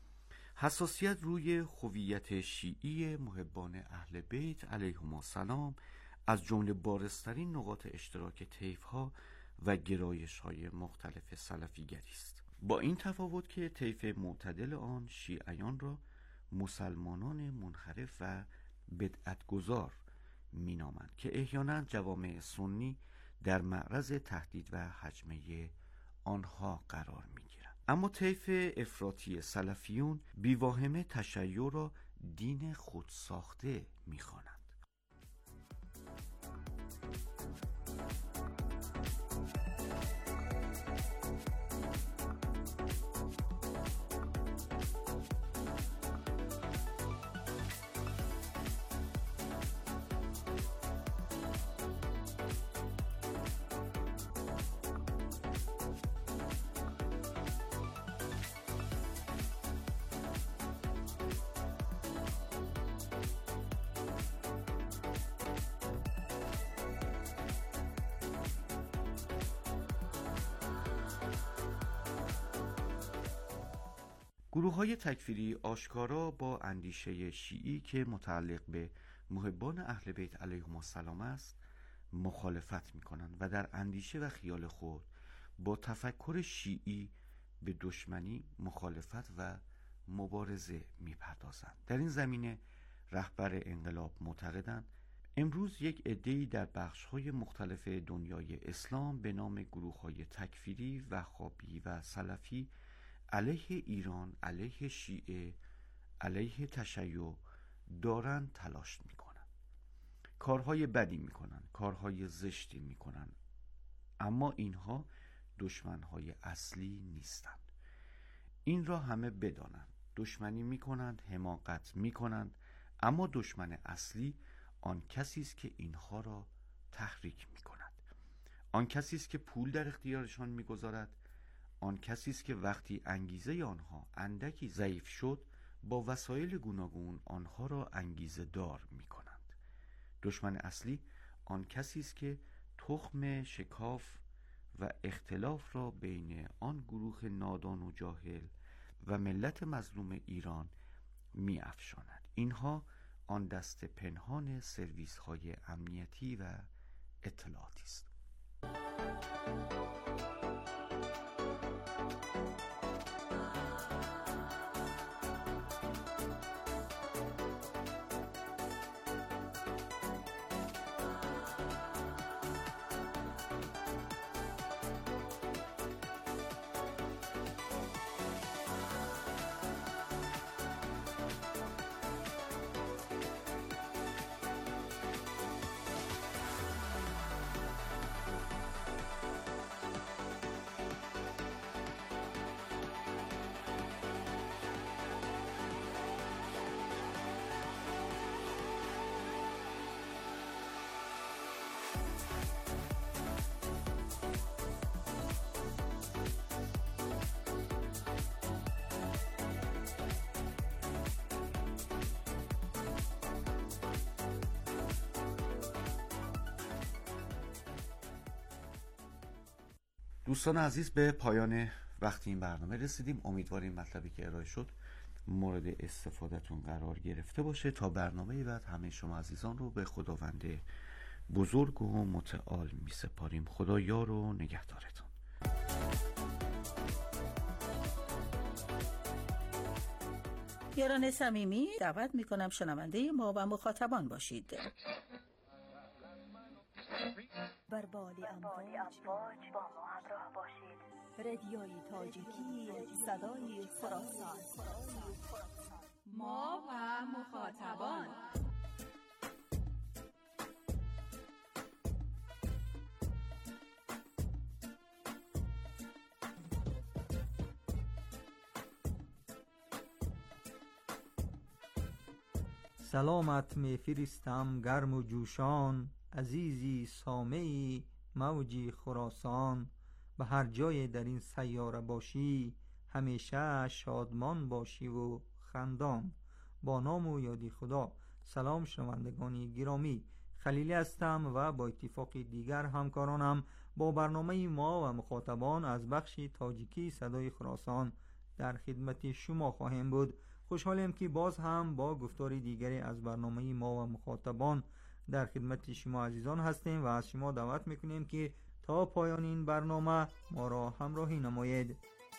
حساسیت روی هویت شیعی محبان اهل بیت علیهم السلام از جمله بارزترین نقاط اشتراک طیف‌ها و گرایش‌های مختلف سلفیگری است، با این تفاوت که طیف معتدل آن شیعیان را مسلمانان منحرف و بدعتگذار مینامند که احیانا جوامع سنی در معرض تهدید و هجمه آنها قرار میگیرند. اما طیف افراطی سلفیون بیواهمه تشیع را دین خودساخته می‌خوانند. گروه‌های تکفیری آشکارا با اندیشه شیعی که متعلق به محبان اهل بیت علیهم السلام است مخالفت می‌کنند و در اندیشه و خیال خود با تفکر شیعی به دشمنی، مخالفت و مبارزه می‌پردازند. در این زمینه رهبر انقلاب معتقدند امروز یک عده‌ای در بخش‌های مختلف دنیای اسلام به نام گروه‌های تکفیری، وهابی و سلفی علیه ایران، علیه شیعه، علیه تشیع دارن تلاش میکنن، کارهای بدی میکنن، کارهای زشتی میکنن، اما اینها دشمنهای اصلی نیستند. این را همه بدانند. دشمنی میکنند، حماقت میکنند، اما دشمن اصلی آن کسی است که اینها را تحریک میکند، آن کسی است که پول در اختیارشان میگذارد، آن کسی است که وقتی انگیزه آنها اندکی ضعیف شد با وسایل گوناگون آنها را انگیزه دار می کنند. دشمن اصلی آن کسی است که تخم شکاف و اختلاف را بین آن گروه نادان و جاهل و ملت مظلوم ایران می افشاند. اینها آن دست پنهان سرویس های امنیتی و اطلاعاتی است. دوستان عزیز، به پایان وقت این برنامه رسیدیم. امیدواریم مطلبی که ارائه شد مورد استفادهتون قرار گرفته باشه. تا برنامه بعد همه شما عزیزان رو به خداوند بزرگ و متعال می سپاریم. خدا یار و نگهدارتون. یاران صمیمی، دعوت می کنم شنونده ما و مخاطبان باشید. بر بال امواج با ما همراه باشید. رادیوی تاجیکی، صدای خراسان. ما و مخاطبان. سلامت میفرستم گرم و جوشان، عزیزی سامعی موجی خراسان. به هر جای در این سیاره باشی، همیشه شادمان باشی و خندان. با نام و یادی خدا. سلام شنوندگان گرامی، خلیلی هستم و با اتفاق دیگر همکارانم با برنامه ما و مخاطبان از بخش تاجیکی صدای خراسان در خدمت شما خواهیم بود. خوشحالیم که باز هم با گفتار دیگری از برنامه ما و مخاطبان در خدمت شما عزیزان هستیم و از شما دعوت میکنیم که تا پایان این برنامه ما را همراهی نمایید.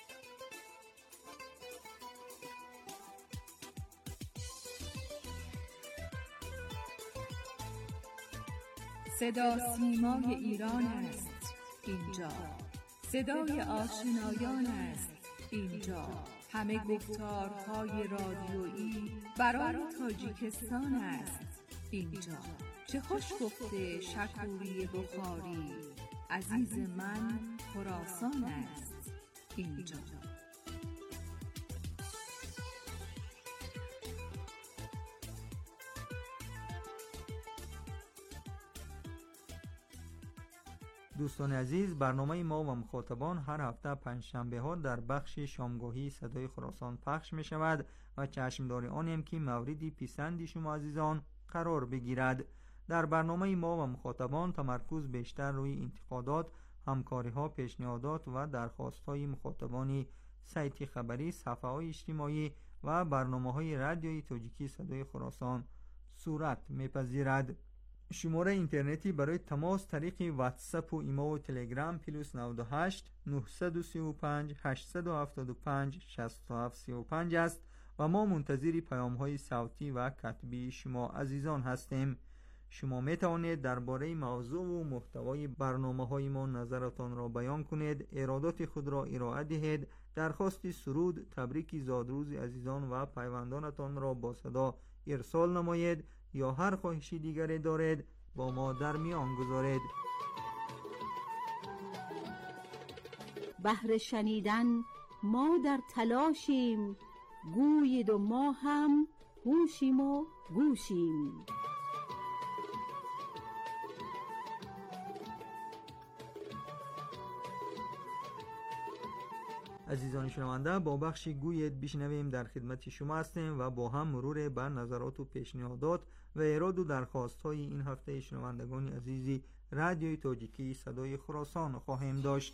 صدا سیمای ایران است اینجا، صدای آشنایان است اینجا، همه گفتارهای رادیویی برای تاجیکستان است. اینجا چه خوش گفته شکوری بخاری، عزیز من خراسان است. اینجا دوستان عزیز، برنامه ما و مخاطبان هر هفته پنجشنبه ها در بخش شامگاهی صدای خراسان پخش می شود و چشمدار آنیم که موردی پسند شما عزیزان قرار بگیرد. در برنامه ما و مخاطبان تمرکز بیشتر روی انتقادات، همکاری ها، پیشنهادات و درخواست های مخاطبان سایت خبری، صفحه های اجتماعی و برنامه های رادیوی تاجیکی صدای خراسان صورت میپذیرد. شماره اینترنتی برای تماس طریق واتساپ و ایما و تلگرام +98 935 875 6735 است و ما منتظر پیام های صوتی و کتبی شما عزیزان هستیم. شما می توانید درباره موضوع و محتوای برنامه های ما نظرتان را بیان کنید، ارادات خود را ارائه دهید، درخواست سرود، تبریک زادروز عزیزان و پیوندانتان را با صدا ارسال نمایید یا هر خواهشی دیگری دارید با ما در میان گذارید. بهر شنیدن ما در تلاشیم، گویید و ما هم هوشیم و گوشیم. عزیزان شنونده، با بخش گوید بشنویم در خدمت شما هستیم و با هم مرور بر نظرات و پیشنهادات و ایراد و درخواست های این هفته شنوندگان عزیزی رادیوی تاجیکی صدای خراسان خواهیم داشت.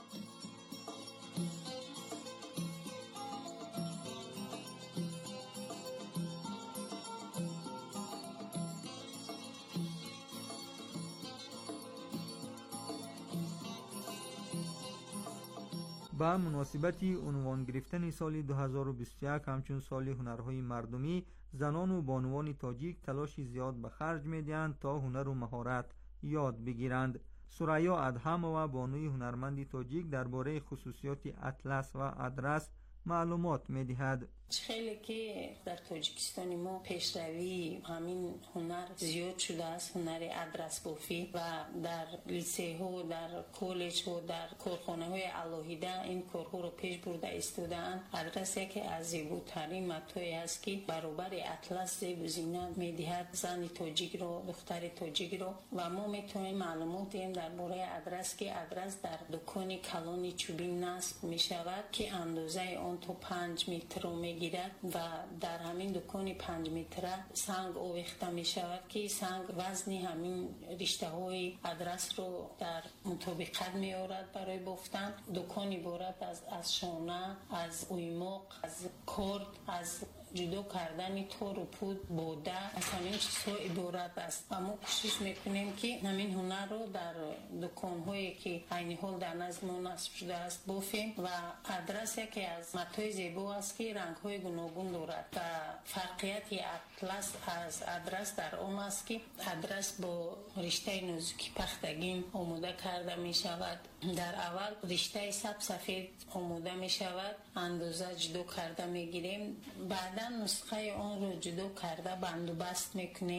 با مناسبت عنوان گرفتن سال 2021 همچون سال هنرهای مردمی، زنان و بانوان تاجیک تلاش زیاد به خرج می‌دهند تا هنر و مهارت یاد بگیرند. سریا ادهم و بانوی هنرمند تاجیک درباره خصوصیات اطلس و ادرس معلومات می‌دهد. خیلی که در تاجیکستان ما پیشروی همین هنر زیاد شده است، هنر ادرس بافی، و در لیسه ها، در کالج ها، در کارخانه های علاهیده این کارها رو پیش برده ایستاده‌اند. ادرس یکی از زیباترین متاعی است که برابر اطلس زیب و زینت می‌دهد زن تاجیک رو، دختر تاجیک رو. و ما میتونیم معلومات دهیم درباره ادرس که ادرس در دکان کلان چوبی نصب می‌شود که اندازه آن تا 5 متر میگیرد و در همین دکان 5 متره سنگ آویخته می شود که سنگ وزن همین رشته های ادرس رو در مطابقت می آورد برای بافتن. دکان عبارت از شانه، از اویماق، از کارد، از جدا کردن تار و پود، باده، از همین چیزها عبارت است. و ما کوشش میکنیم که همین هنر رو در دکان‌هایی که عین حال در نزد ما نصب شده است بافیم. و ادرس یکی از متاع زیبا است که رنگ‌های گوناگون دارد و فرقیت اطلس از ادرس در آن است که ادرس با رشته نازکی پختگین آماده کرده می شود. در اول رشته سفید آماده می شود، اندازه جدا کرده می گیریم، بعدا نسخه آن رو جدا کرده بندوبست می کنیم.